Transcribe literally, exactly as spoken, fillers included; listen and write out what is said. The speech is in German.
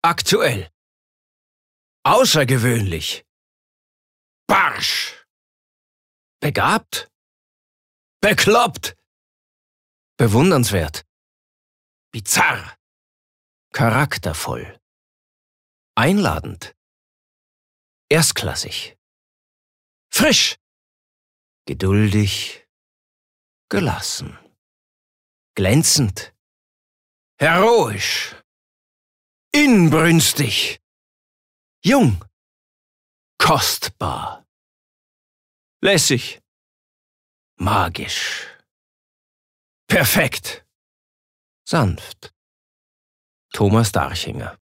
Aktuell. Außergewöhnlich. Barsch. Begabt. Bekloppt. Bewundernswert. Bizarr. Charaktervoll. Einladend. Erstklassig. Frisch. Geduldig. Gelassen. Glänzend. Heroisch. Inbrünstig. Jung. Kostbar. Lässig. Magisch. Perfekt. Sanft. Thomas Darchinger.